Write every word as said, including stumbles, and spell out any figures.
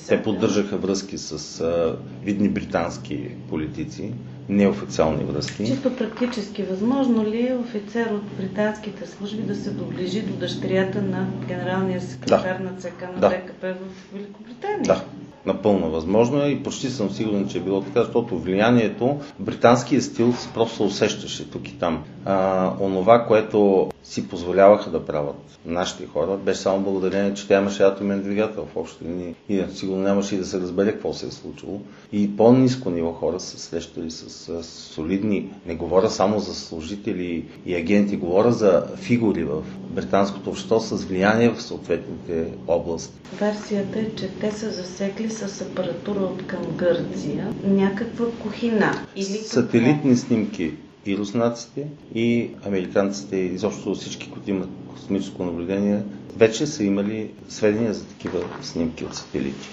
Те поддържаха връзки с а, видни британски политици, неофициални връзки. Чисто практически възможно ли е офицер от британските служби да се доближи до дъщерята на генералния секретар Да. на ЦК на Да. БКП в Великобритания? Да, напълно възможно е и почти съм сигурен, че е било така, защото влиянието, британския стил просто се усещаше тук и там. А, онова, което си позволяваха да правят нашите хора, беше само благодарение, че тя имаше атомен двигател в общи линии и сигурно нямаше и да се разбере какво се е случило. И по-ниско ниво хора са срещали с, с солидни, не говоря само за служители и агенти, говоря за фигури в британското общество с влияние в съответните области. Версията е, че те са засекли с апаратура от към Гърция някаква кухина. Или сателитни снимки и руснаците, и американците, и изобщо всички, които имат космическо наблюдение, вече са имали сведения за такива снимки от сателити.